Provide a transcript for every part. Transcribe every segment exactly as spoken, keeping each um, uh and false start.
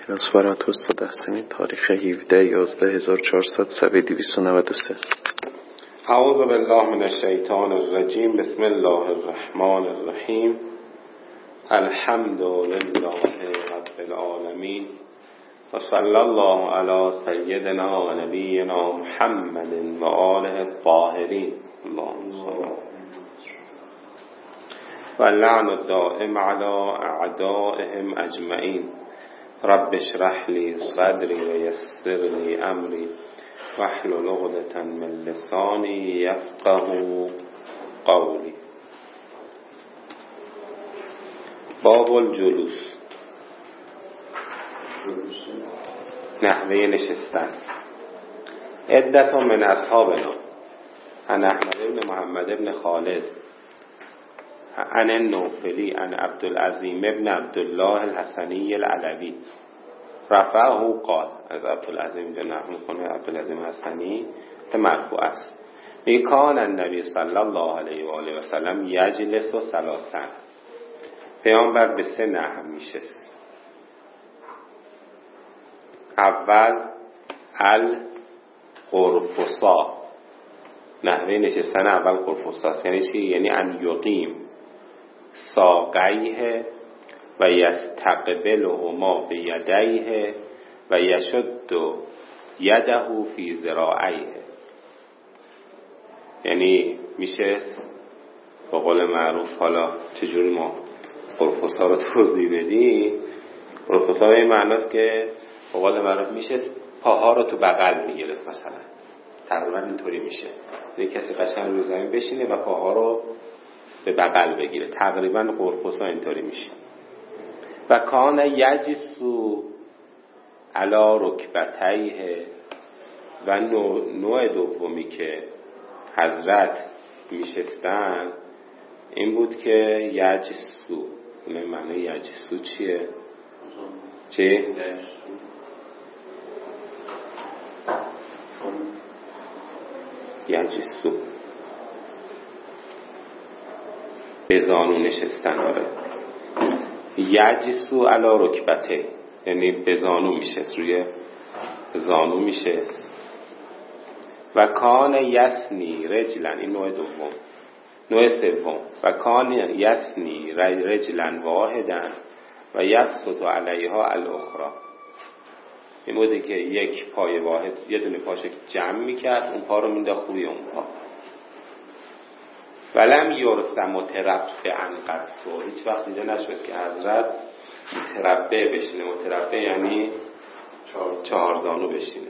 نصفرات استاد حسنی تاریخ هفده یازده هزار و چهارصد صفحه دویست و نود و سه. اعوذ بالله من الشیطان الرجیم. بسم الله الرحمن الرحیم. الحمد لله رب العالمین و صلی الله علی سیدنا و نبینا محمد و آله الطاهرین. اللهم صل و اللعن الدائم علی اعدائهم اجمعین. رب اشرح لي صدري ويسر لي امري واحلل عقدة من لساني يفقهوا قولي. باب الجلوس، نحوه نشستن. عدة من اصحابنا عن احمد بن محمد بن خالد عن النوفلی عن عبدالعظیم بن عبدالله الحسنی العلوی رفعه قال. از عبدالعظیم اینجا نقل میکنه، عبدالعظیم حسنی مرفوع است. میگه کان النبی صلی الله علیه و آله و سلم یجلس و ثلاثا، پیامبر به سه نحو میشست. اول القرفصا، نحوه نشستن اول قرفصاست. یعنی چی؟ یعنی ان یقیم ساقیه و یستقبلهما بیدیه و یشد یده فی ذراعیه. یعنی میشه به قول معروف، حالا چجوری ما قرفصا رو توضیح بدیم؟ قرفصا به این معناست که به قول معروف میشه پاها رو تو بغل میگرفت، مثلا تقریبا اینطوری میشه. یه کسی قشنگ روی زمین بشینه و پاها رو به بغل بگیره، تقریبا قرفصا اینطوری میشه. و کان یجسو علی رکبتیه، و نوع دومی که حضرت میشستن این بود که یجسو. اون معنی یجسو چیه؟ چی؟ یجسو به زانو نشستن. آره، یجسو علی رکبته یعنی به زانو میشست، روی زانو میشست. و کان یسنی رجلن، این نوع دوم. نوع سوم، و کان یسنی رجلن واحدن و یبسط علیها الاخرى. این بوده که یک پای واحد، یه دونه پاشو جمع میکرد، اون پا رو مینداخت روی اون پا. ولم یرسم متربعا قط، هیچ وقت دیده نشد که حضرت متربع بشینه. متربع یعنی چهار زانو بشینه.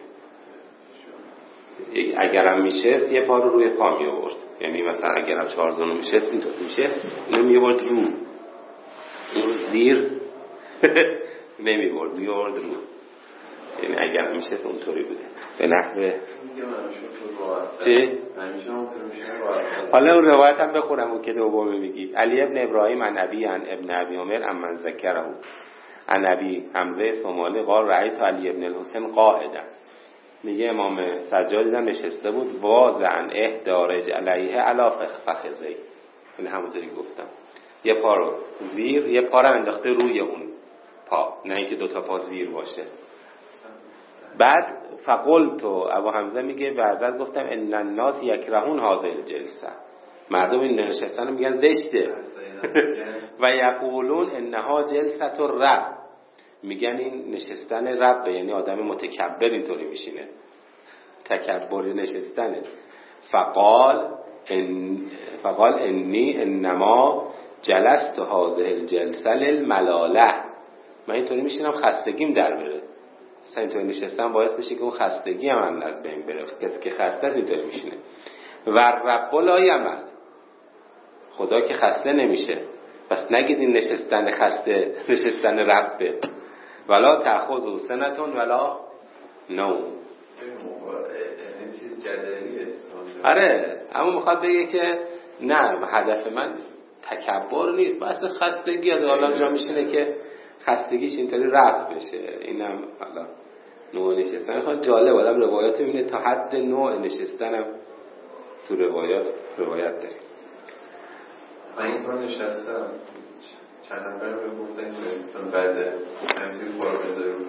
اگرم میشست یه پا رو روی پا می آورد، یعنی مثلا اگرم چهار زانو میشست اینطور میشست، اینو می آورد رو، اون زیر نمی آورد، می آورد رو. یعنی اگر میشست اونطوری بوده به نحوه چی؟ حالا اون روایت هم بخورم اون که دومه میگی. علی ابن ابراهیم عن ابی عن ابن ابی عمر عن من ذکره عن ابی حمزه سومالی قال رأیت علی ابن الحسین قاعدا. میگه امام سجاد دیدم نشسته بود، واضعا احدارج علیه علا فخذی، یعنی همونطوری گفتم یه پا رو زیر، یه پا رو انداخته روی اون پا، نه اینکه دوتا پا زیر باشه. بعد فقلت، ابو حمزه میگه بعد گفتم ان الناس یکرهون هذه الجلسه، مردم این نشستن رو میگن زشته. و یقولون انها جلسه الرب، میگن این نشستن رب، یعنی آدم متکبر اینطوری میشینه، تکبری نشستنه. فقال ان فقال انی انما جلست هذه الجلسه للملاله، من اینطوری میشینم خستگیم در بره. مثلا اینطوری نشستن باعث میشه که اون خستگی هم از بین بره. کسی که خسته اینطوری میشینه. و رب لا یمل، خدا که خسته نمیشه. پس نگید این نشستن خسته نشستن ربه. ولا تأخذ سنتون ولا نوم. این چیز جدلیه. آره، اما میخواد بگه که نه، هدف من تکبر نیست، بس خستگی از حالا جا میشینه که خستگیش اینطوری رفع بشه. اینم حالا نوع نشستن خیلی جالب، آدم روایات میبینه تا حد نوع نشستنم تو روایات روایت داریم. من این طور نشستم چند نفر به گفتن که نشستم بعد همینطوری بار بذاری رو پا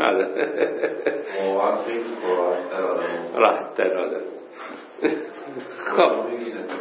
واقعا خیلی راحت‌تر آدم راحت‌تر آدم. خب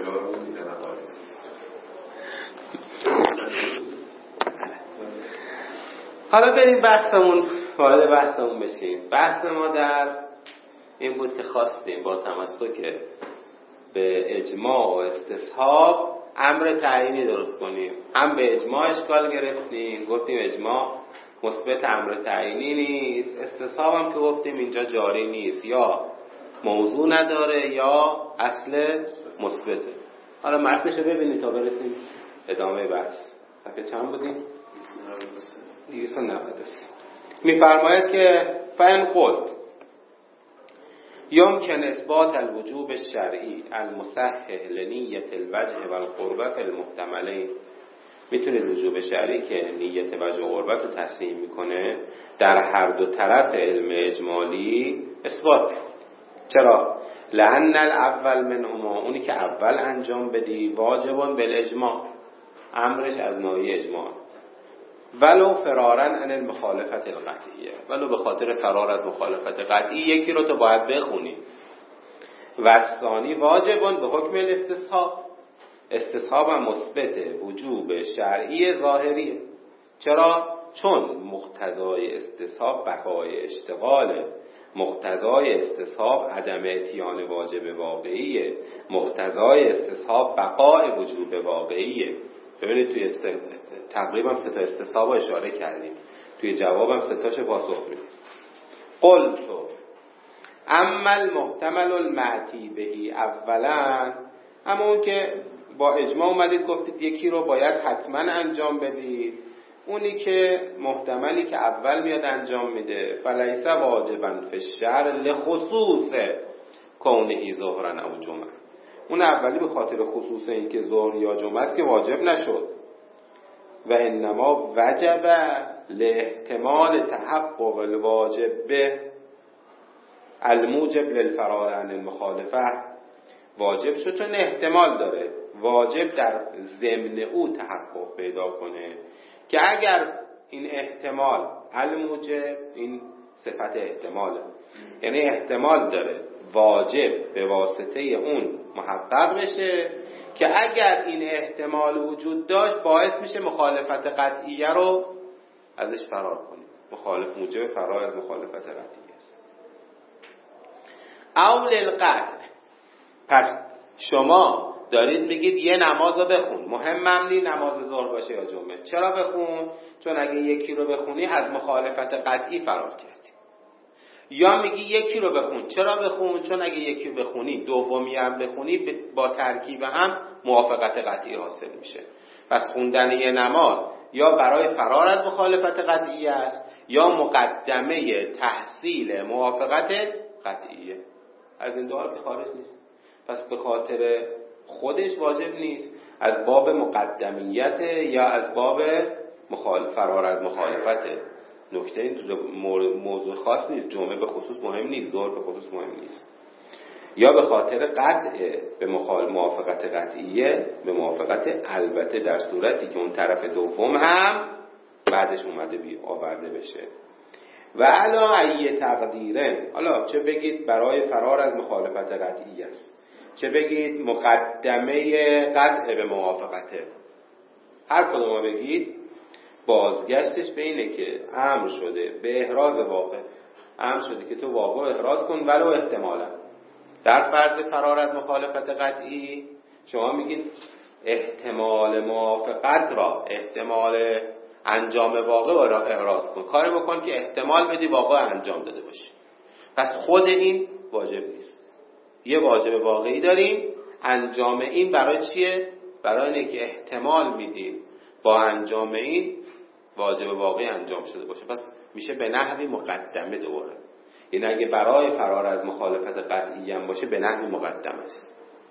حالا بریم بحثمون وارد بحثمون بشیم. بحث ما در این بود که خواستیم با تمسک به اجماع و استصحاب امر تعیینی درست کنیم. هم به اجماع اشکال گرفتیم، گفتیم اجماع مثبت امر تعیینی نیست، استصحاب هم که گفتیم اینجا جاری نیست، یا موضوع نداره یا اصل مثبته. حالا متنشو ببینید تا برسیم ادامه بحث. صفحه چند بودیم؟ دویست و نود و سه. میفرماید که فإن قلت يمكن اثبات الوجوب الشرعي المصحح لنية الوجه والقربة المحتملين، میتونه وجوب شرعی که نیت وجه و قربت رو تصحیح میکنه در هر دو طرف علم اجمالی اثبات. چرا؟ لأن الاول منهما، اونی که اول انجام بدی واجبون بالاجماع، امرش از ناحیه اجماع، ولو فرارا عن المخالفت القطعیه، ولو به خاطر فرار از مخالفت قطعی یکی رو تو باید بخونی. و ثانی واجبون به حکم الاستصحاب، استصحاب هم مثبت وجوب شرعی ظاهریه. چرا؟ چون مقتضای استصحاب بقای اشتغاله، مقتضای استصحاب عدم اتیان واجب واقعیه، مقتضای استصحاب بقای وجوب واقعیه. ببینید توی است... تقریبا سه تا استصحاب اشاره کردیم، توی جوابم سه تاشو پاسخ میدیم. قل تو اما المحتمل المعتی بهی اولا، اما اون که با اجماع اومدید گفتید یکی رو باید حتما انجام بدید، اونی که محتملی که اول میاد انجام میده فلیس واجبا فی الشرع لخصوص کونه ظهرا او جمعه، اون اولی به خاطر خصوص این که ظهر یا جمعه که واجب نشد. و انما وجب لاحتمال تحقق الواجب به الموجب للفرار عن المخالفه، واجب شد چون احتمال داره واجب در ضمن او تحقق پیدا کنه، که اگر این احتمال الموجب، این صفت احتماله، یعنی احتمال داره واجب به واسطه اون محقق بشه، که اگر این احتمال وجود داشت باعث میشه مخالفت قطعیه رو ازش فرار کنیم. مخالف موجب فرار از مخالفت قطعیه است. اول القطع، پس شما دارید میگید یه نماز رو بخون، مهمم نی نماز ظهر باشه یا جمعه. چرا بخون؟ چون اگه یکی رو بخونی از مخالفت قطعی فرار کردی. یا میگی یکی رو بخون، چرا بخون؟ چون اگه یکی رو بخونی دومی هم بخونی با ترکیب هم موافقت قطعی حاصل میشه. پس خوندن یه نماز یا برای فرار از مخالفت قطعی است یا مقدمه تحصیل موافقت قطعیه. از این دو حال که خارج نیست. پس به خاطر خودش واجب نیست، از باب مقدمیت یا از باب مخالف فرار از مخالفت. نکته این تو موضوع خاص نیست، جمعه به خصوص مهم نیست، ظهر به خصوص مهم نیست. یا به خاطر قطع به مخالف موافقت قطعیه، به موافقت البته در صورتی که اون طرف دوم هم بعدش اومده بی آورده بشه. و علا ای تقدیره، حالا چه بگید برای فرار از مخالفت قطعی است، چه بگید مقدمه قطع به موافقته، هر کدوم بگید بازگشتش به اینه که امر شده به احراز واقع، امر شده که تو واقع احراز کن ولو احتمالا. در فرض فرار از مخالفت قطعی شما میگید احتمال موافقت را، احتمال انجام واقع را احراز کن، کاری بکن که احتمال بدی واقع انجام داده باشی. پس خود این واجب نیست. یه واجب واقعی داریم، انجام این برای چیه؟ برای اینه که احتمال میدیم با انجام این واجب واقعی انجام شده باشه. پس میشه به نحوی مقدمه دوباره. این اگه برای فرار از مخالفت قطعی هم باشه به نحوی مقدمه است،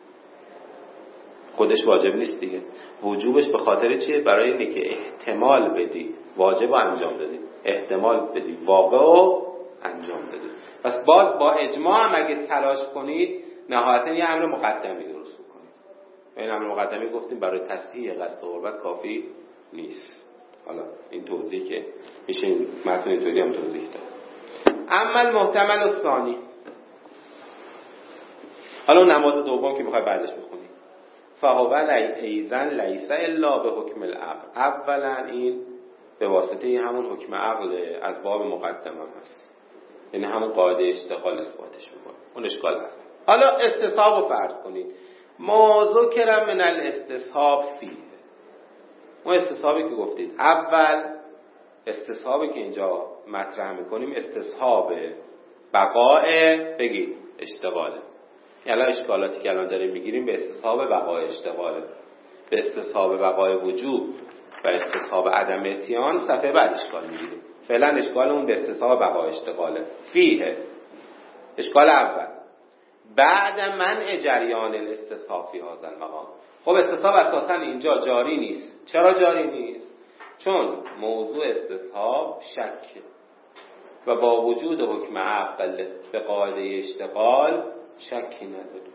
خودش واجب نیست دیگه. وجوبش به خاطر چیه؟ برای اینه که احتمال بدی واجب رو انجام دادی، احتمال بدی واقع رو انجام دادی. پس باز با اجماع هم اگه تلاش کنید نهایتا یه امر مقدمی درست کنید. این امر مقدمی گفتیم برای تصحیح قصد قربت کافی نیست. حالا این توضیح که میشه این متن اینطوری هم توضیح داد. اما المحتمل الثانی، حالا نماز دوم که میخوای بعدش بخونی، فهو ایذن لیس الا به حکم العقل. اولا این به واسطه همون حکم عقل از باب مقدمه هست، یعنی همون قاعده اشتغال اثباتش میکنه، اون اشکال هست. حالا استصحاب رو فرض کنید، ما ذکر من الاستصحاب فیه، اون استصحابی که گفتید اول، استصحابی که اینجا مطرح میکنیم استصحاب بقاء بگید اشتغاله. یعنی اشکالاتی که الان داریم میگیریم به استصحاب بقاء اشتغاله، به استصحاب بقاء وجوب و استصحاب عدم اتیان صفحه بعد اشکال میگیریم. فعلا اشکالمون به استصحاب بقاء اشتغاله فیه. اشکال اول بعد منع جریان الاستصحاب فی هذا المقام. خب استصحاب اساسا اینجا جاری نیست. چرا جاری نیست؟ چون موضوع استصحاب شک و با وجود حکم عقل به قاعده اشتغال شکی نداره.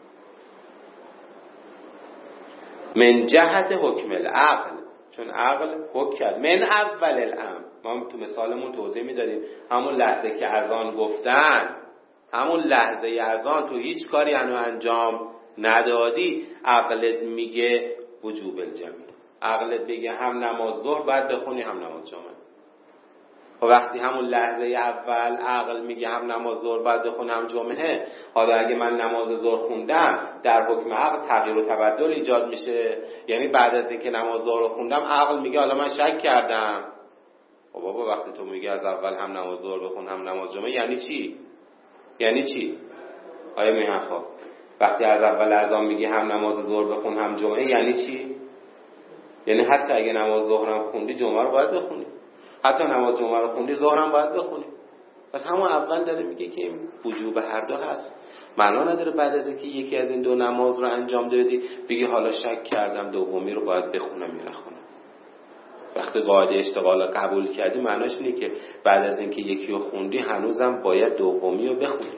من جهت حکم العقل، چون عقل حکم کرد من اول الامر. ما تو مثالمون توضیح میدادیم همون لحظه که اذان گفتن، همون لحظه اذان تو هیچ کاری هنو انجام ندادی، عقلت میگه وجوب الجمع، عقلت بگه هم نماز ظهر باید بخونی هم نماز جمعه. و وقتی همون لحظه اول عقل میگه هم نماز ظهر باید بخونی هم جمعه، حالا اگه من نماز ظهر خوندم در حکم عقل تغییر و تبدل ایجاد میشه. یعنی بعد از اینکه نماز ظهر خوندم عقل میگه حالا من شک کردم. خب بابا وقتی تو میگه از اول هم نماز ظهر بخون هم نماز جمعه یعنی چی؟ یعنی چی؟ آیا میهن خواب وقتی از اول اذان میگی هم نماز ظهر بخون هم جمعه یعنی چی؟ یعنی حتی اگه نماز ظهر هم خوندی جمعه رو باید بخونی، حتی نماز جمعه رو خوندی ظهر هم باید بخونی. پس همون اول داره میگه که این وجوب هر دو هست. معنا نداره بعد از اینکه یکی از این دو نماز رو انجام دادی بگی حالا شک کردم دومی رو باید بخونم یا نخونم. وقتی قاعده اشتغال قبول کردی معناش اینه که بعد از اینکه یکی رو خوندی هنوزم باید دومی رو بخونی.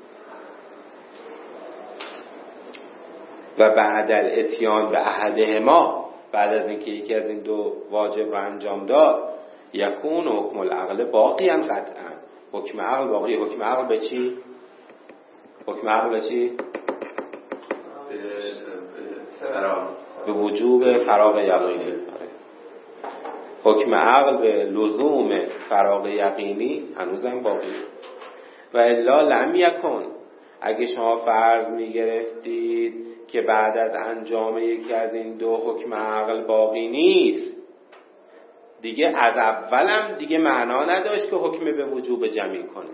و بعد الاتیان به احدهما، بعد از اینکه یکی از این دو واجب رو انجام داد، یکون حکم العقل باقیاً قطعاً. حکم عقل باقی. حکم عقل به چی؟ حکم عقل به چی؟ به وجوب فراغ یقینی. حکم عقل به لزوم فراغ یقینی هنوزم باقی. و الا لم یکن، اگه شما فرض میگرفتید که بعد از انجام یکی از این دو حکم عقل باقی نیست، دیگه از اولم دیگه معنا نداشت که حکم به وجوب جمعی کنه.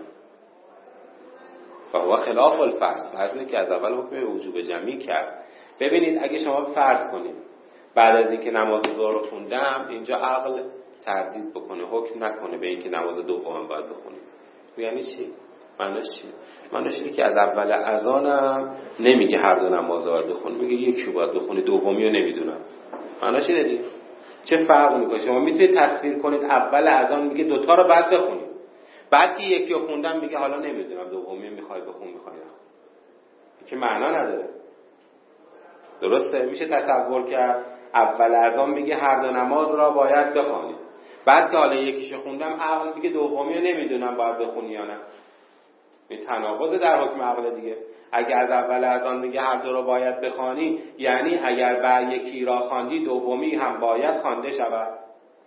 و هو خلاف الفرض، فرض نه که از اول حکم به وجوب جمعی کرد. ببینید اگه شما فرض کنید بعد از اینکه نماز ظهر رو خوندم، اینجا عقل تردید بکنه، حکم نکنه به اینکه نماز دوم باید بخونیم، یعنی چی؟ معنیش چی؟ معنیش اینه که از اول اذانم نمیگه هر دو نماز باید بخونی، میگه یکی باید بخونی دومی رو نمیدونم. معنیش اینه دیگه. چه فرق میکنه؟ شما میتونید تصویر کنید اول اذان میگه دوتا رو باید بخونید، بعد که یکی رو خوندم میگه حالا نمیدونم دومی میخوای بخون میخوای نخون. که معنا نداره. درسته؟ میشه تصور کرد اول اذان میگه هر دو نماز را باید بخونید، بعد که حالا یکیشو خوندم عقل میگه دومی رو نمیدونم باید بخونی یا نه. این تناقض در حکم عقل دیگه. اگر از اول اذان میگه هر دو رو باید بخوانی، یعنی اگر بعد یکی را خواندی دومی هم باید خوانده شود.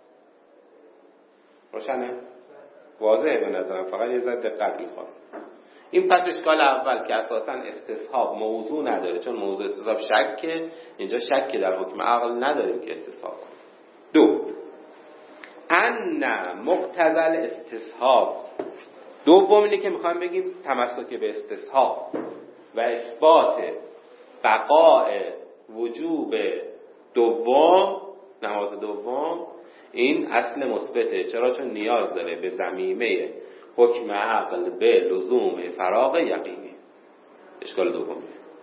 روشنه؟ واضحه به نظرم، فقط یه ذره دقت میخواد. این پس اشکال اول که اساسا استصحاب موضوع نداره، چون موضوع استصحاب شکه، اینجا شک در حکم عقل نداریم که استصحاب کنیم. دو، ان مقتضی الاستصحاب. دوم اینه که میخوایم بگیم تمسک به استصحاب و اثبات بقاء وجوب دوم، نماز دوم، این اصل مثبته. چرا؟ چون نیاز داره به ضمیمه حکم عقل به لزوم فراغ یقینی. اشکال دوم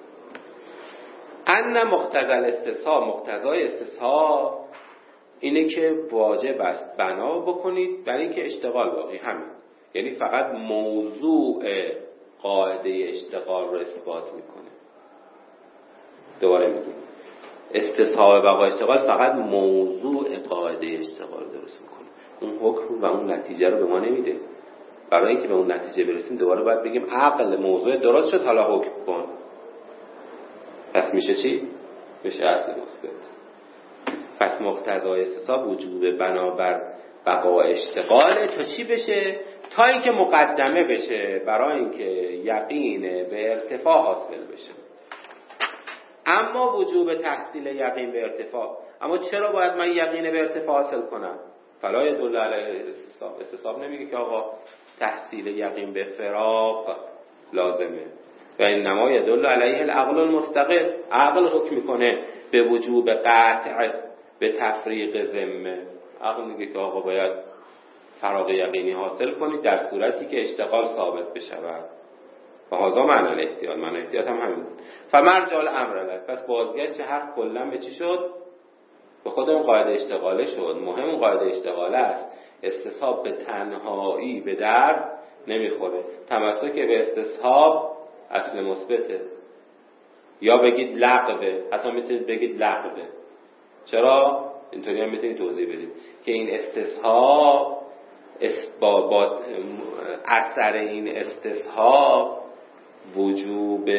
ان مقتضی الاستصحاب، مقتضای استصحاب اینه که واجب است بنا بکنید برای اینکه اشتغال باقی همین، یعنی فقط موضوع قاعده اشتغال رو اثبات میکنه. دوباره میگیم استصحاب بقای اشتغال فقط موضوع قاعده اشتغال درست میکنه، اون حکم و اون نتیجه رو به ما نمیده. برای اینکه به اون نتیجه برسیم دوباره باید بگیم عقل موضوع درست شد، حالا حکم کن. پس میشه چی؟ میشه عقل مثبت. پس مقتضای استصحاب وجوب بنابر بقا اشتغاله تا چی بشه؟ تا اینکه مقدمه بشه برای اینکه یقین به ارتفاع حاصل بشه. اما وجوب تحصیل یقین به ارتفاع، اما چرا باید من یقین به ارتفاع حاصل کنم؟ فلا يدل علیه استصحاب. استصحاب نمیگه که آقا تحصیل یقین به فراق لازمه، و انما يدل علیه العقل المستقل. عقل حکم میکنه به وجوب قطع به تفریق ذمه. عقل میگه که آقا باید فراغ یقینی حاصل کنید در صورتی که اشتغال ثابت بشود. و هذا معنی الاحتیاط. معنی احتیاط هم همین بود. فمرجع الامر له. پس بازگشت حرف کلا به چی شد؟ به خود اون قاعده اشتغاله شد. مهم اون قاعده اشتغاله است. استصحاب به تنهایی به درد نمیخوره. تمسک به استصحاب اصل مثبته، یا بگید لغوه، حتی میتونید بگید لغوه. چرا؟ اینطوری هم میتونید توضیح بدید که این استصحاب با, با اثر این استصحاب وجوب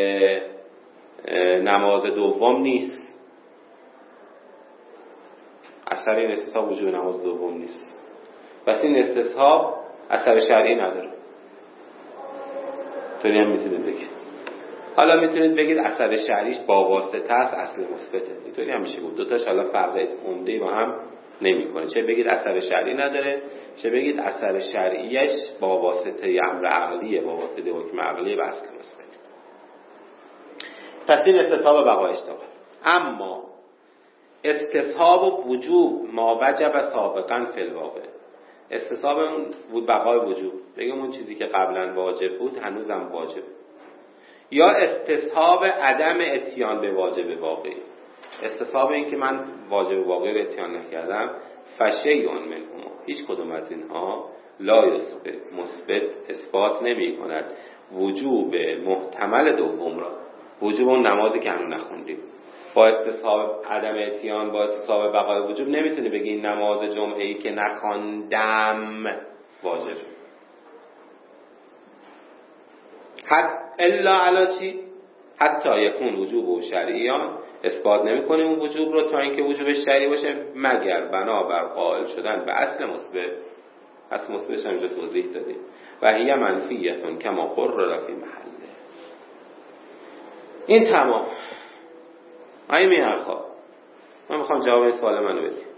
نماز دوم نیست. اثر این استصحاب وجوب نماز دوم نیست. پس این استصحاب اثر شرعی نداره. طوری هم میتونید بگید. حالا میتونید بگید اثر شرعیش با واسطه است، اصل مثبته. اینطوری هم میشه گفت. دو تاش حالا فرق عمده با هم نمیکنه. چه بگید اثر شرعی نداره، چه بگید اثر شرعیش با واسطه امر عقلیه، با واسطه حکم عقلیه و اصل مثبت. پس این استصحاب بقا اشتغال. اما استصحاب وجوب ما وجب سابقا فی الواقع. استصحاب بود بقای وجوب، بگم اون چیزی که قبلا واجب بود هنوزم واجب. یا استصحاب عدم اتیان به واجب واقعی. استصحاب این که من واجب واقعی رو اتیان نکردم، فشیء منهما، هیچ کدوم از اینها لا یثبت مثبت اثبات نمی کند وجوب محتمل دوم را، وجوب اون نمازی که هنوز نخوندیم. با استصحاب عدم اتیان، با استصحاب بقای وجوب نمیتونی بگی این نماز جمعه‌ای که نخواندم واجب. حتی الا علی چی؟ حتی یکون وجوب و شرعیان، اثبات نمی‌کنه اون وجوب رو تا اینکه وجوب شرعی باشه، مگر بنابر قائل شدن به اصل مثبت. اصل مثبتش هم اینجا توضیح دادیم. و هی منفیتون کما قرر فی محله. این تمام. آیه میرخواه من میخوام جواب این سوال منو بدیم.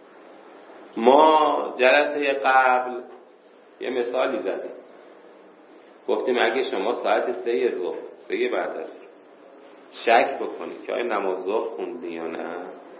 ما جلسه قبل یه مثالی زدیم، گفتیم اگه شما ساعت سه ظهر، سه بعد از شک بکنید که آیا نماز ظهر خوندی یا نه،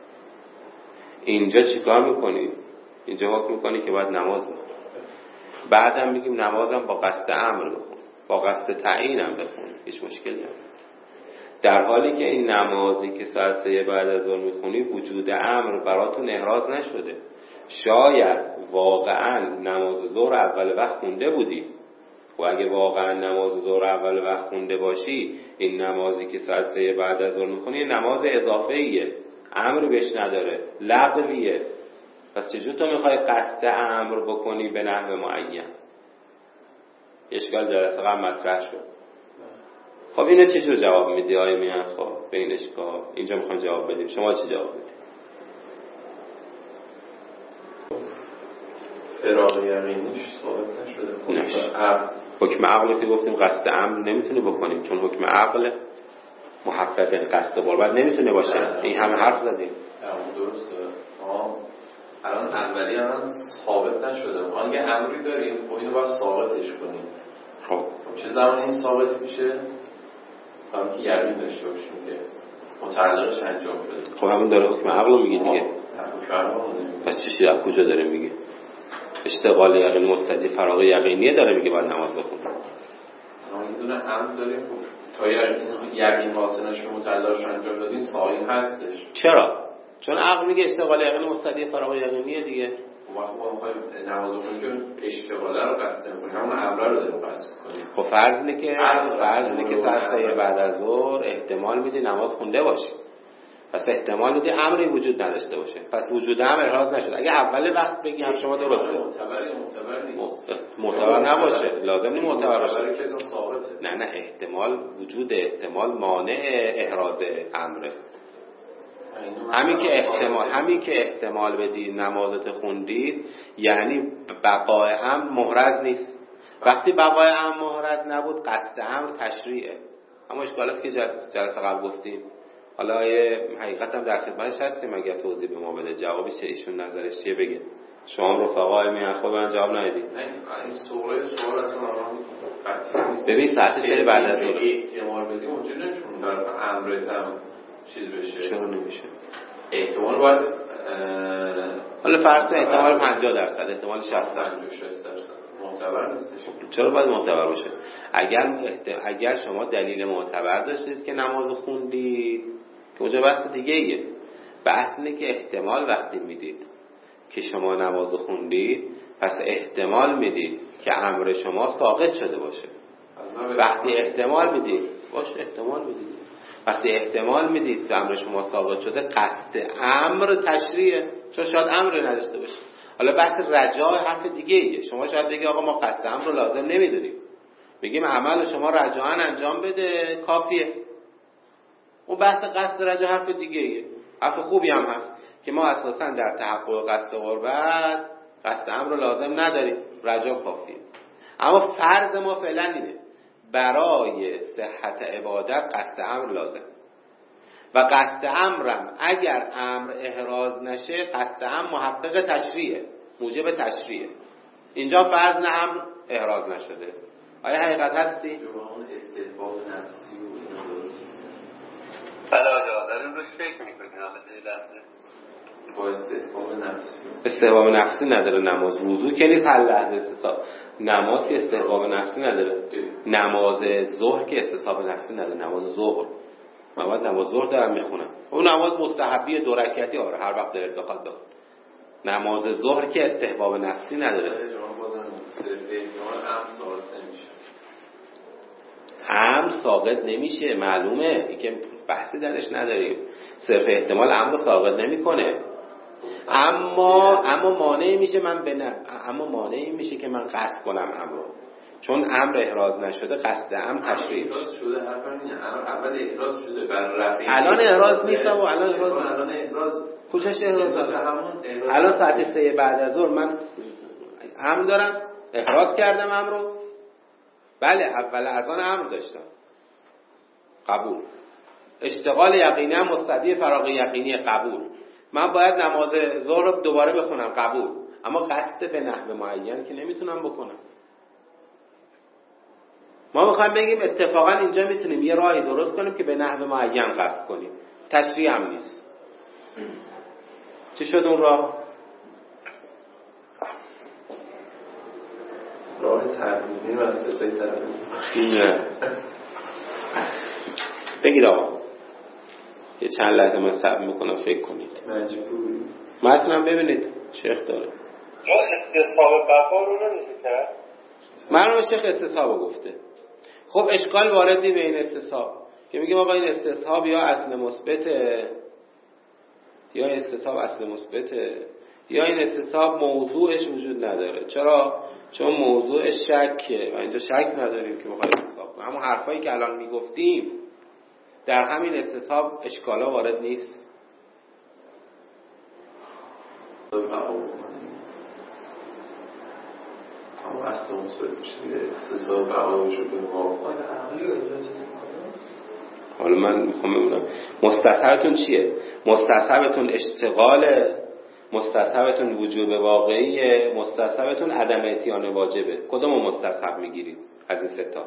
اینجا چیکار میکنید؟ اینجا حکم میکنید که باید نماز بخون. بعدم میگیم نمازم با قصد امر بخون، با قصد تعیینم بخون، هیچ مشکلی نداره. در حالی که این نمازی که ساعت سه بعد از ظهر میخونی وجود امر براتون احراز نشده. شاید واقعا نماز ظهر اول وقت خونده بودی، و اگه واقعا نماز ظهر اول وقت خونده باشی، این نمازی که ساعت سه بعد از ظهر میخونی نماز اضافه‌ایه، امر بهش نداره، لغویه. پس چجور تو میخوای قصد امر بکنی به نحو معین؟ اشکال جلسه قبل مطرح شد. خب اینو چجور جواب میدی آیه میان؟ خب به این اشکال اینجا میخوام جواب بدیم، شما چی جواب بدید؟ فراغ یقینیش ثابت نشده. نشد. حکم عقل که گفتیم قصد امر نمیتونه بکنیم، چون حکم عقل محقق قصد قربت نمیتونه باشه. این همه حرف زدیم. درسته. آه الان اولی هم ثابت نشده. آن یه امری داریم، خب اینو باید ثابتش کنیم. خب چه زمانی این ثابت میشه؟ همون که یقین داشته باشیم که متعلقش انجام شده. خب همون داره حکم عقل میگه دیگه. حکم عقل میگه. پس چی از کجا داره میگه؟ اشتغال یقین مستدی فراغ یقینیه داره میگه باید نماز بخونه. ما میدونه امر داریم، تا یقین حاصل نشه متعلقش انجام دادین صحیح هستش. چرا؟ چون عقل میگه اشتغال یقین مستدی فراغ یقینیه دیگه. وقتی ما میخوایم نماز بخونیم چون اشتغاله رو قصد نمی‌کنیم، همون امر رو داریم قصد کنیم. خب فرض اینه که فرض اینه که ساعت سه بعد از ظهر احتمال میدی نماز خونده باشی. پس احتمال میدی امری وجود نداشته باشه، پس وجود امر احراز نشد. اگه اول وقت بگی هم شما درسته، معتبر معتبر نیست، معتبر نباشه، لازم نیست معتبر باشه. ثابته. نه نه احتمال وجود احتمال مانع احراز امره. همین که احتمال همین که احتمال بدی نمازت خوندید یعنی بقای امر محرز نیست. وقتی بقای امر محرز نبود قصد امر تشریعه. اما اشکالاتی که جلسه قبل گفتیم حالا یه حقیقت هم در خدمتش هستیم، اگر توضیح به ما بده جوابش چیه، ایشون نظرش چیه بگه. شما رفقای میان خود من جواب ندید. نه این سوال سوال اصلا قطعی نیست. ببین ساعت سه بعد از ظهر احتمال بدیم اونجوری نمیشون در امرت هم چیز بشه. چرا نمیشه؟ احتمال باید حالا فرض احتمال پنجاه درصد، احتمال شصت درصد معتبر نیستش. چرا باید معتبر باشه؟ اگر اگر شما دلیل معتبر داشتید که نماز خوندید که اونجا بحث دیگه ایه. بحث اینه که احتمال وقتی میدید که شما نماز خوندید پس احتمال میدید که امر شما ساقط شده باشه. وقتی احتمال میدید باشه احتمال میدید وقتی احتمال میدید که امر شما ساقط شده قصد امر تشریعه، چون شاید امر نداشته باشه. حالا بحث رجاء حرف دیگه ایه. شما شاید بگی آقا ما قصد امر رو لازم نمیدونیم، بگیم عمل شما رجاءً انجام بده کافیه. اون بحث قصد رجاء حرف دیگه ایه. حرف خوبی هم هست که ما اساساً در تحقق قصد قربت قصد امر رو لازم نداریم، رجاء کافیه. اما فرض ما فعلا اینه برای صحت عبادت قصد امر لازم و قصد امرم اگر امر احراز نشه قصد امر محقق تشریعه، موجب تشریعه. اینجا فرض نه امر احراز نشده. آیا حقیقت هستی؟ اون استحباب نفسی و اینا درست بله آجا داریم روش فکر میکنیم آمده لحظه با استحباب نفسی استحباب نفسی نداره نماز. وضو که نیست هر لحظه استصحاب. نماز که استحباب نفسی نداره. نماز ظهر که استصحاب نفسی نداره. نماز ظهر من باید نماز ظهر دارم میخونم، اون نماز مستحبی دو رکعتی آره هر وقت داره بخواد بخونه. نماز ظهر که استحباب نفسی نداره. امر ساقط نمیشه، معلومه این که بحثی درش نداریم. صرف احتمال امر ساقط نمیکنه، اما اما مانع میشه من بن... اما مانع میشه که من قصد کنم امر، چون امر احراز نشده قصد امر تشریع شده. هر امر اول احراز شده برای رفع، الان احراز نیست و الان احراز الان احراز کجاش احراز الان ساعت سه بعد از ظهر من امر دارم، احراز کردم امر رو. بله اول اذان امر داشتم، قبول. اشتغال یقینی هم مستدی فراغ یقینی، قبول. من باید نماز ظهر رو دوباره بخونم، قبول. اما قصد به نحو معین که نمیتونم بکنم. ما میخوایم بگیم اتفاقا اینجا میتونیم یه راهی درست کنیم که به نحو معین قصد کنیم، تشریع هم نیست. چی شد اون راه؟ راه تربیتی و از قصه تربیتی نه بگید آقا یه چند لحظه من صبر میکنم فکر کنید. مجبوری متنم ببینید شیخ داره. جا استصحاب بقا رو نمیشه کرد؟ مرحوم شیخ استصحاب گفته. خب اشکال واردی به این استصحاب که میگیم آقا این استصحاب یا اصل مثبته یا استصحاب اصل مثبته یا این استصحاب موضوعش وجود نداره. چرا؟ چون موضوعش شکه و اینجا شک نداریم که بخوایم استصحاب کنیم. اما حرفایی که الان میگفتیم در همین استصحاب اشکالا وارد نیست. اما اصل مثبت میشه استصحاب بقا وجود ما. حالا من میخوام ببینم مستصحبتون چیه؟ مستصحبتون اشتغال، مستصحبتون وجوب واقعیه، مستصحبتون عدم اتیان واجبه. کدومو مستصحب میگیرید از این سه تا؟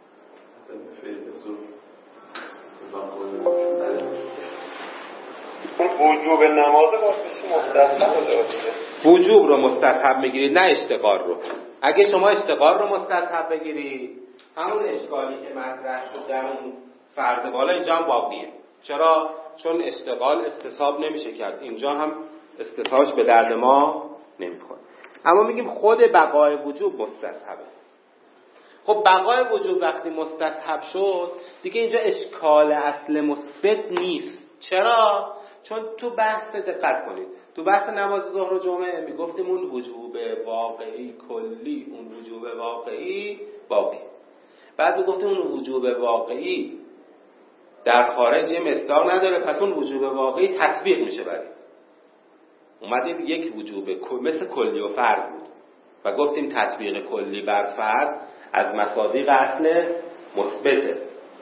اون وجوب نمازه واسه مستصحب داره. وجوب رو مستصحب میگیرید نه اشتغال رو. اگه شما اشتغال رو مستصحب بگیرید همون اشکالی که مطرح شد در اون فرض بالا اینجا هم باقیه. چرا؟ چون اشتغال استصحاب نمیشه کرد، اینجا هم استصحابش به درد ما نمیخوره. اما میگیم خود بقای وجوب مستصحبه. خب بقای وجوب وقتی مستصحب شد دیگه اینجا اشکال اصل مثبت نیست. چرا؟ چون تو بحث دقت کنید تو بحث نماز ظهر و جمعه میگفتیم اون وجوب واقعی کلی، اون وجوب واقعی باقی. بعد میگفتیم اون وجوب واقعی در خارج مصداق نداره، پس اون وجوب واقعی تطبیق میشه برای اومدیم یک وجوب مثل کلی و فرد بود و گفتیم تطبیق کلی بر فرد از مصادیق اصل مثبته.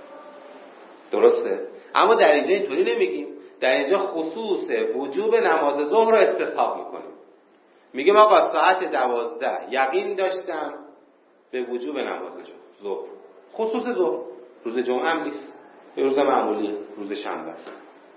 درسته؟ اما در اینجا اینطوری نمیگیم. در اینجا خصوص وجوب نماز ظهر رو استصحاب میکنیم. میگیم آقا ساعت دوازده یقین داشتم به وجوب نماز ظهر، خصوص ظهر، روز جمعه هم نیست، به روز معمولی، روز شنبه است.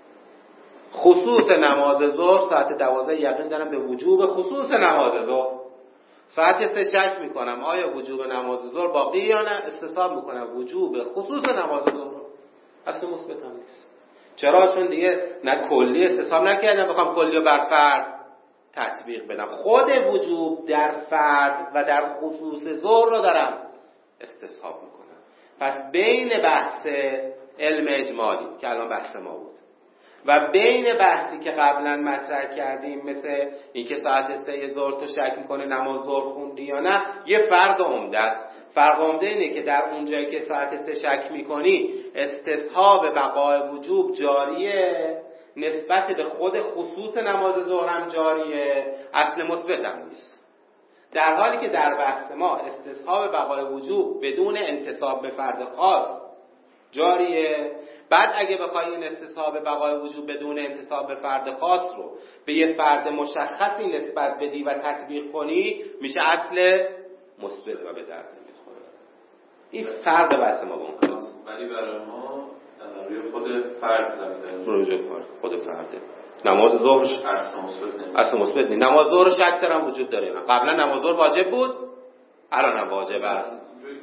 خصوص نماز ظهر ساعت دوازده یقین دارم به وجوب خصوص نماز ظهر. ساعت سه شک میکنم آیا وجوب نماز ظهر باقی یا نه، استصحاب میکنم وجوب خصوص نماز ظهر، اصل مثبت هم نیست. چرا؟ چون دیگه نه کلی استصحاب نکردم بخوام کلی رو بر فرد تطبیق بدم، خود وجوب در فرد و در خصوص ظهر رو دارم استصحاب میکنم. پس بین بحث علم اجمالی که الان بحث ما بود و بین بحثی که قبلا مطرح کردیم مثل اینکه ساعت سه ظهر تو شک میکنه نماز ظهر خوندی یا نه، یه فرق عمده است. فرق عمده اینه که در اونجایی که ساعت سه شک میکنی استصحاب بقای وجوب جاریه، نسبت به خود خصوص نماز ظهر هم جاریه، اصل مثبت هم نیست. در حالی که در بحث ما استصحاب بقای وجوب بدون انتساب به فرد خاص جاریه. بعد اگه بخوای این استصحاب بقای وجوب بدون انتساب به فرد خاص رو به یه فرد مشخصی نسبت بدی و تطبیق کنی، میشه اصل مثبت و به درد نمیخوره. این فرق بحث ما با اون خاص. ولی برای ما روی خود فرد رفته، روی خود فرده. نماز ظهرش اصل مثبت نیست. اصل مثبت نیست. نماز ظهر شک دارم وجود داره. قبلا نماز ظهر واجب بود، الان هم واجب است.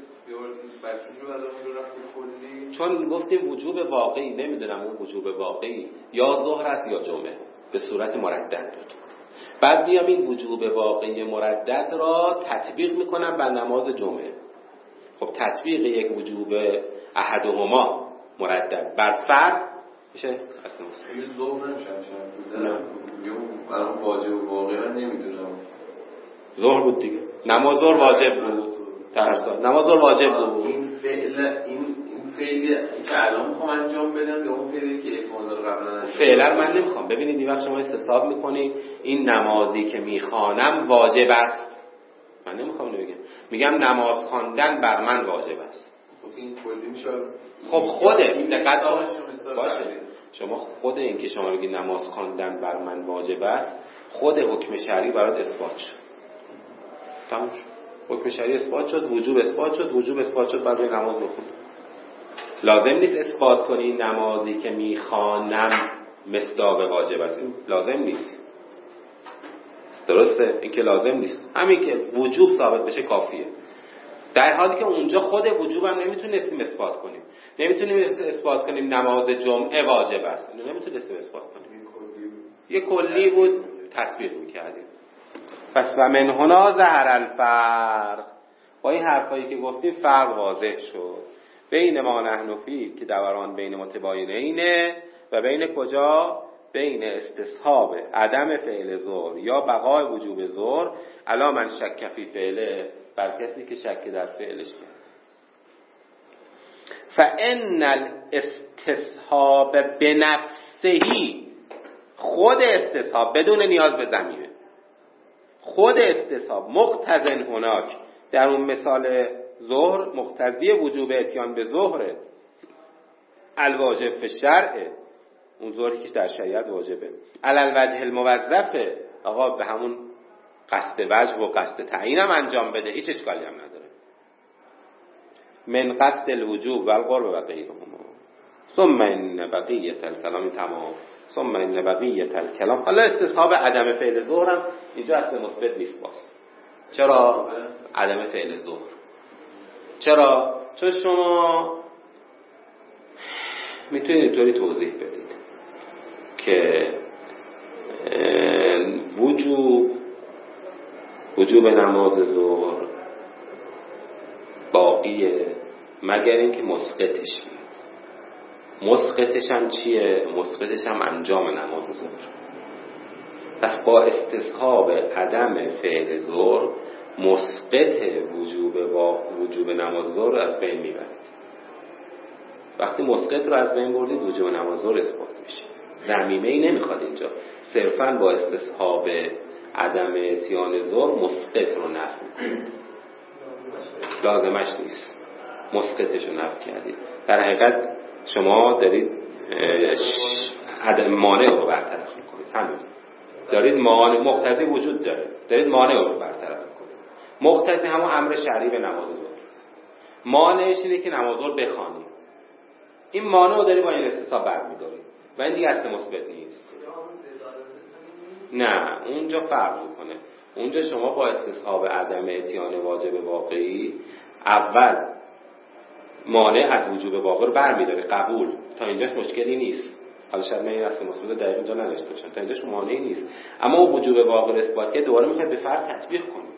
چون گفتیم وجوب واقعی، نمیدونم اون وجوب واقعی یا ظهر است یا جمعه، به صورت مردد بود. بعد بیام این وجوب واقعی مردد را تطبیق میکنم بر نماز جمعه. خب تطبیق یک وجوب احدهما مردد بر فرد میشه اصلا این ظهر نمیشه. نه برام واجب و واقعی من نمیدونم. ظهر بود دیگه. نماز ظهر واجب بود. در سال نماز ظهر واجب بود. این فعل این فعلی که الان میخوام انجام بدم یا اون فعلی که احتمال قبلا فعلا من نمیخوام. ببینید این وقت شما استصحاب میکنی این نمازی که میخوانم واجب است. من نمیخوام اینو بگم، میگم نماز خواندن بر من واجب است. خب این کلی میشه. خب خوده دقت باشه، شما خود این که شما بگید نماز خواندن بر من واجب است، خود حکم شرعی برات اثبات شد. تمام شد. حکم شرعی اثبات شد، وجوب اثبات شد، وجوب اثبات شد، بعد نماز بخون. لازم نیست اثبات کنی نمازی که میخوانم مصداق واجب است. این لازم نیست. درسته؟ این که لازم نیست. همین که وجوب ثابت بشه کافیه. در حالی که اونجا خود وجوب هم نمیتونستیم اثبات کنیم. نمیتونیم اثبات کنیم نماز جمعه واجب است. اینو نمیتونستیم اثبات کنیم. یه کلی بود تطبیق میکردیم. پس و من هنا ظهر الفرق. با این حرفایی که گفتیم فرق واضح شد بین ما نحن فی که دوران بین متباینینه و بین کجا؟ بین استصحاب عدم فعل ظهر یا بقای وجوب ظهر الا من شک فی فعله، بر کسی که شک در فعلش کرد. فان الاستصحاب بنفسه، خود استصحاب بدون نیاز به ضمیر، خود استصحاب مقتضن هناک در اون مثال ظهر مقتضی وجوب اتیان به ظهر الواجب فی الشرع، اون ظهری که در شریعت واجبه، علل وجه الموظفه، آقا به همون قصد وجه و قصد تعیین هم انجام بده، هیچ اشکالی هم نداره. من قصد الوجوب و القرب و غیرهما ثم ان بقیه الکلام تمام ثم ان بقیه الکلام. حالا استصحاب عدم فعل ظهر هم اینجا اصل مثبت نیست. باز چرا عدم فعل ظهر؟ چرا؟ چون شما میتونید اینطوری توضیح بدید که وجوب وجوب نماز ظهر باقیه مگر اینکه مسقطش بیاد. مسقطش هم چیه؟ مسقطش هم انجام نماز ظهر. پس با استصحاب عدم فعل ظهر مسقط وجوب با وجوب نماز ظهر از بین میبرید. وقتی مسقط رو از بین بردید وجوب نماز ظهر اثبات میشه. ضمیمه ای نمیخواد اینجا، صرفاً با استصحاب عدم اتیان ظهر مسقط رو نفی کنید، لازمش نیست مسقطش رو نفی کردید. در حقیقت شما دارید عدم مانع رو برطرف میکنید. همین دارید مانع مقتضی وجود داره، دارید مانع رو برطرف میکنید. مقتضی همون امر شرعی به نماز ظهر، مانعش اینه که نماز ظهر بخوانید. این مانع رو داری با این استصحاب برمی‌داری و این دیگه اصل مثبت نیست. نه اونجا فرق میکنه. اونجا شما با استصحاب عدم اتیان واجب واقعی اول مانع از وجوب واقع رو برمی‌داری، قبول، تا اینجاش مشکلی نیست. حالا شاید من این اصل مثبت دقیق اینجا نداشته باشم، تا اینجاش مانعی نیست. اما اون وجوب واقع اثبات که دوباره میخواد به فرض تطبیق کنی.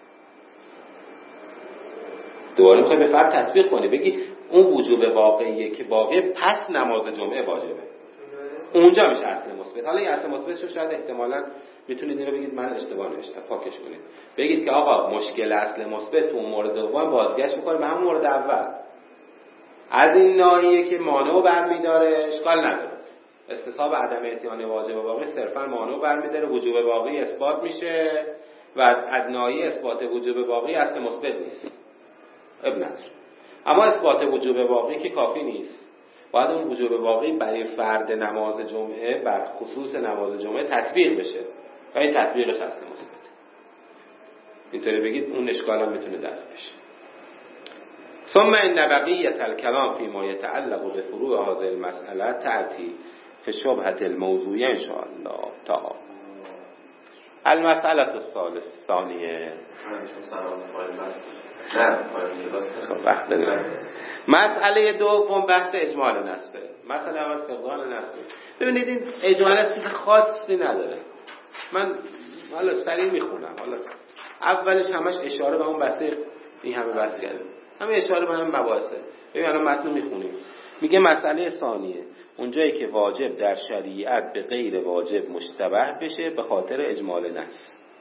دوباره میخوای به فرض تطبیق کنی، بگی اون وجوب واقعیه که واقعه پس نماز جمعه واجبه. اونجا میشه اصل مثبت. حالا این اصل مثبتشو شاید احتمالاً میتونید اینو بگید من اشتباه نوشتم، پاکش کنید. بگید که آقا مشکل اصل مثبت تو اون مورد دوم بازگشت می‌کنه به همون مورد اول. از این ناحیه که مانع برمی‌داره اشکال نداره. استصحاب عدم اتیان واجب واقعی صرفاً مانع برمی‌داره، وجوب واقعی اثبات میشه و از ناحیه اثبات وجوب واقعی اصل مثبت نیست. اب نداره. اما اثبات وجوب واقعی که کافی نیست. باید اون وجوب واقعی برای فرد نماز جمعه بر خصوص نماز جمعه تطبیق بشه و این تطبیقش اصل مثبت. اینطوری بگید اون اشکال هم میتونه دفع بشه. ثم ان بقیه الکلام فيما يتعلق بفروع هذه المساله تأتي في شبهه الموضوع ان شاء الله تعالى. المساله الثالثه الثانيه مسئله دوم بحث اجمال نسبه. مسئله اول فقدان نسبه. ببینید این اجمال چیز خاصی نداره. من حالا سریع میخونم. حالا اولش همش اشاره به اون بحث، این همه بحث کردیم، همه اشاره به همه مباحثه. ببین الان متن میخونیم. میگه مسئله ثانیه اونجایی که واجب در شریعت به غیر واجب مشتبه بشه به خاطر اجمال نص.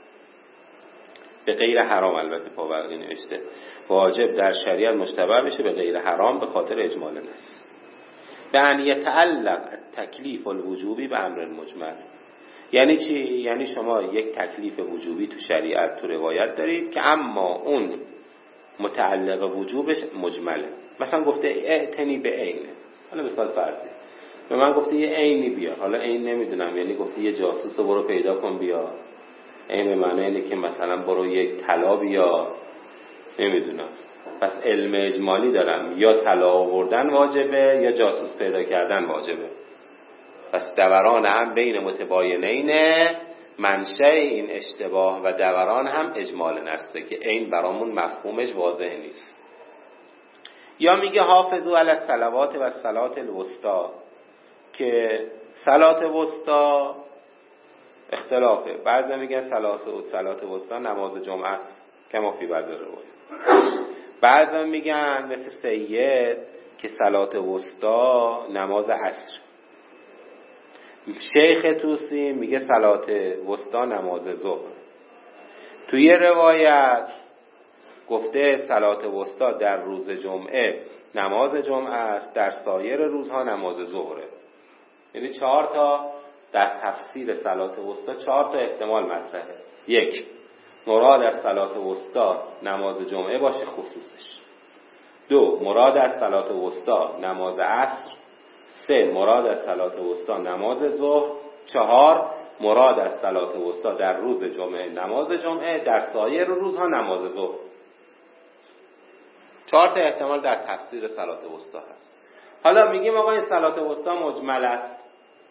به غیر حرام البته پاورقی نوشته. واجب در شریعت مشتبه بشه به غیر حرام به خاطر اجمال نص. به ان یتعلق تکلیف الوجوبی به امر مجمل. یعنی چی؟ یعنی شما یک تکلیف وجوبی تو شریعت تو روایت دارید که اما اون متعلق وجوبش مجمله. مثلا گفته اعتنی به عینه. حالا مثال فرضی به من گفته یه عینی بیا، حالا عین نمیدونم یعنی گفته یه جاسوس رو برو پیدا کن بیا. این به معنی اینه که مثلا برو یک طلا بیا، نمیدونم. پس علم اجمالی دارم، یا طلا آوردن واجبه یا جاسوس پیدا کردن واجبه. پس دوران هم بین متباینین منشأ این اشتباه و دوران هم اجمال نسته که این برامون مفهومش واضح نیست. یا میگه حافظو علی الصلوات و الصلات الوسطی که صلات وسطی اختلافه. بعضی میگن صلات و صلات وسطی نماز جمعه است کما فی بعض روایات. بعضی میگن مثل سید که صلات وسطی نماز عصر. شیخ توسی میگه صلات وسطی نماز ظهر. توی روایت گفته صلات وسطی در روز جمعه نماز جمعه است، در سایر روزها نماز ظهره. یعنی چهار تا در تفسیر صلات وسطی چهار تا احتمال مطرحه. یک، مراد از صلات وسطی نماز جمعه باشه خصوصش. دو، مراد از صلات وسطی نماز عصر. سه، مراد از صلات وسطی نماز ظهر. چهار، مراد از صلات وسطی در روز جمعه نماز جمعه، در سایر روزها نماز ظهر. چهار تا احتمال در تفسیر صلات وسطی هست. حالا میگیم آقا این صلات وسطی مجمل است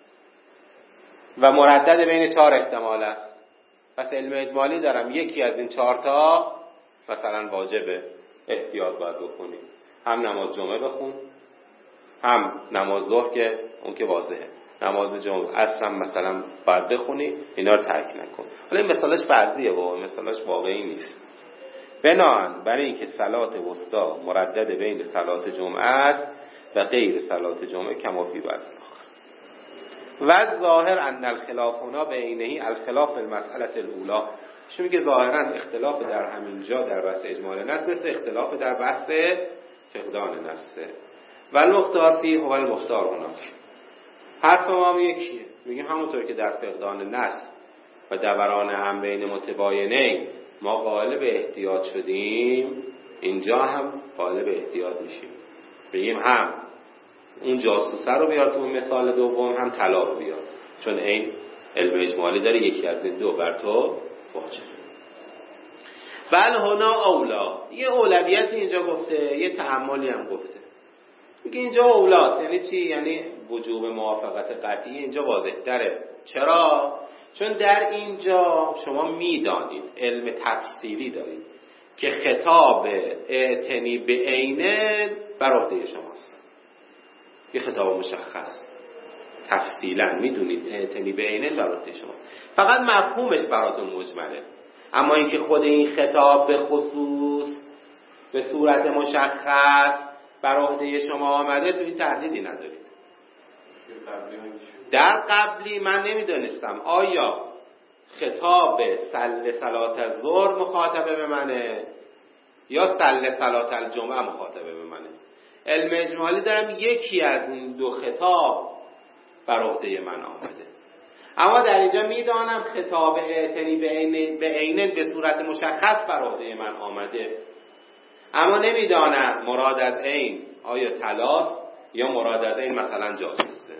و مردد بین چهار احتمال است. پس علم اجمالی دارم یکی از این چهار تا مثلا واجبه، احتیاط باید بکنیم. هم نماز جمعه بخون، هم نماز ظهر که اون که واضحه، نماز جمعه اصلا مثلا باید بخونی، اینا رو ترک نکن. حالا این مثالش فرضیه و مثالش واقعی نیست. بناهن برای اینکه صلات وسطی مردد بین صلات جمعه است و و غیر صلات جمعه کما فی بعض آخر. و ظاهر ان الخلاف هنا بینه الخلاف المسئله الاولى. چون میگه ظاهرا اختلاف در همین جا در بحث اجمال نص مثل اختلاف در بحث فقدان نص. و المختار فی هو المختار هنا. حرف ما هم یکیه، میگیم همونطور که در فقدان نص و دوران هم بین متباینین ما قائل به احتیاط شدیم، اینجا هم قائل به احتیاط میشیم. بگیم هم اون جاسوسه رو بیار تو مثال دوم، هم طلا رو بیار، چون این علم اجمالی داره یکی از این دو بر تو واجب. بل هنا اولا، یه اولویت اینجا گفته، یه تأملی هم گفته. میگه اینجا اولاد یعنی چی؟ یعنی وجوب موافقت قطعی اینجا واضح تره. چرا؟ چون در اینجا شما میدانید علم تفسیری دارید که خطاب اعتنی به عینه بر عهده شماست، یه خطاب مشخص تفصیلا میدونید اعتنی به عینه بر عهده شماست، فقط مفهومش براتون مجمله. اما اینکه خود این خطاب به خصوص به صورت مشخص بر عهده شما آمده توی تردیدی ندارید. در قبلی من نمیدونستم آیا خطاب سل صلات الظهر مخاطبه به منه یا سل صلات الجمعه مخاطبه به منه. علم اجمالی دارم یکی از این دو خطاب بر عهده من آمده، اما در اینجا میدانم خطاب اعتنی به عین به عین به صورت مشخص بر عهده من آمده، اما نمیدانم مراد از عین آیا طلاست یا مراد از عین مثلا جاسوسه.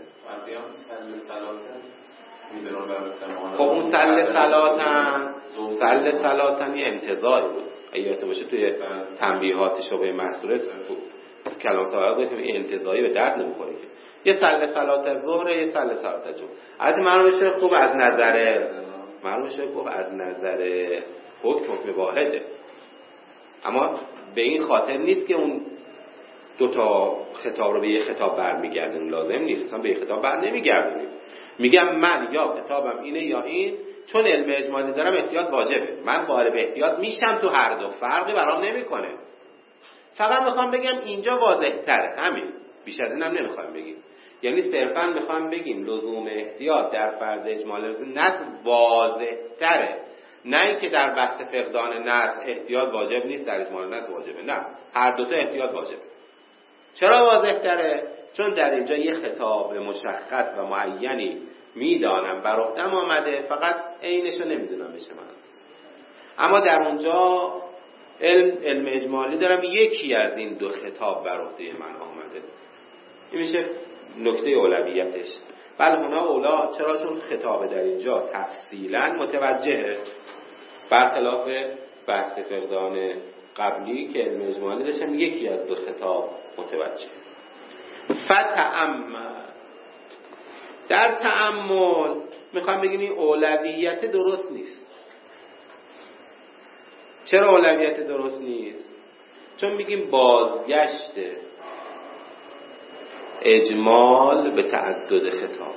خب اون سل صلاتن سل صلاتن یه انتزاعی بود، اگه باشه توی تنبیهات شبه محصوره کلام صاحب گفتم این انتزاعی به درد نمیخوره که یه سل صلات از ظهر یه سل صلات از جمعه. البته معلومه شه خوب از نظر معلومه شه خوب از نظر حکم حکم واحده، اما به این خاطر نیست که اون دو تا خطاب رو به یه خطاب برمیگردونیم، لازم نیست مثلا به یه خطاب بر نمیگردونیم. میگم من یا خطابم اینه یا این، چون علم اجمالی دارم احتیاط واجبه، من قائل به احتیاط میشم تو هر دو، فرقی برام نمیکنه. فقط میخوام بگم اینجا واضح تره، همین، بیش از اینم نمیخوام بگیم. یعنی صرفا میخوام بگیم لزوم احتیاط در فرض اجمال نص واضح تره، نه اینکه در بحث فقدان نص احتیاط واجب نیست، در اجمال نص واجبه. نه، هر دوتا احتیاط واجبه. چرا واضح تره؟ چون در اینجا یه خطاب مشخص و معینی میدانم بر عهده‌ام آمده، فقط عینشو نمیدونم بشه من. اما در اونجا علم علم اجمالی دارم یکی از این دو خطاب بر عهده من آمده. این میشه نکته اولویتش. بل هنا اولا، چرا؟ چون خطاب در اینجا تفصیلا متوجهه، برخلاف بحث فقدان قبلی که علم اجمالی داشتم یکی از دو خطاب متوجه. فتأمل، در تأمل میخوام بگیم این اولویت درست نیست. چرا اولویت درست نیست؟ چون میگیم بازگشت اجمال به تعدد خطاب.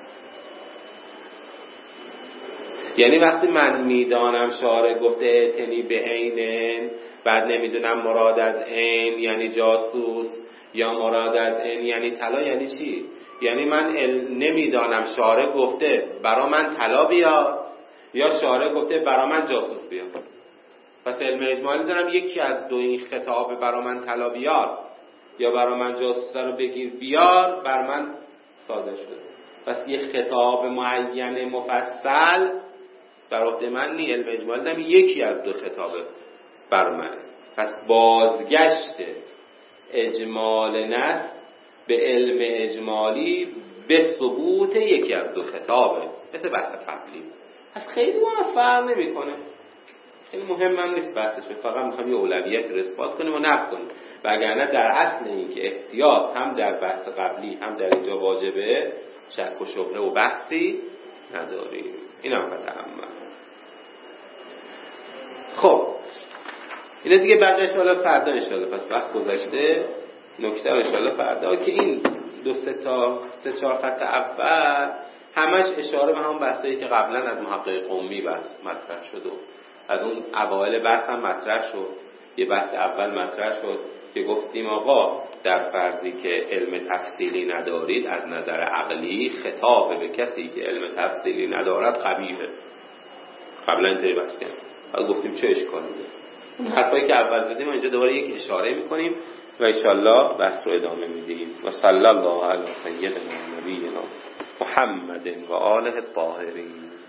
یعنی وقتی من میدانم شارع گفته اعتنی به عین، بعد نمیدونم مراد از عین یعنی جاسوس یا مراد از عین یعنی طلا، یعنی چی؟ یعنی من نمیدانم شارع گفته برا من طلا بیاد یا شارع گفته برا من جاسوس بیاد. پس علم اجمالی دارم یکی از دو این خطاب برا من طلا بیار یا برا من جاسوس رو بگیر بیار بر من صادر شده. پس یه خطاب معین مفصل در عهده من نی، علم اجمالی دارم یکی از دو خطاب بر من. پس بازگشت اجمال نص به علم اجمالی به ثبوت یکی از دو خطابه، مثل بحث قبلی. پس خیلی ما فرق نمی‌کنه، خیلی مهم هم نیست بحثش، فقط می‌خوام یه اولویت رو اثبات کنیم و نفی کنیم. وگرنه در اصل این که احتیاط هم در بحث قبلی هم در اینجا واجبه، شک و شبهه و بحثی نداریم. این هم فتأمل. خب اینا دیگه بقیه‌اش حالا فردا ان شاءالله، پس وقت گذشته نکته ان شاءالله فردا، که این دو سه تا سه چهار خط اول همش اشاره به همون بحثایی که قبلا از محقق قمی بحث مطرح شد و از اون اوایل بحث هم مطرح شد. یه بحث اول مطرح شد که گفتیم آقا در فرضی که علم تفصیلی ندارید از نظر عقلی خطاب به کسی که علم تفصیلی ندارد قبیحه. قبلا اینطوری بحث کردیم. بعد گفتیم چه اشکالی داره. اون حرفایی که اول زدیم اینجا دوباره یک اشاره میکنیم و ان شاءالله بحث رو ادامه میدیم. و صلی الله علی سیدنا نبینا محمد و آله الطاهرین.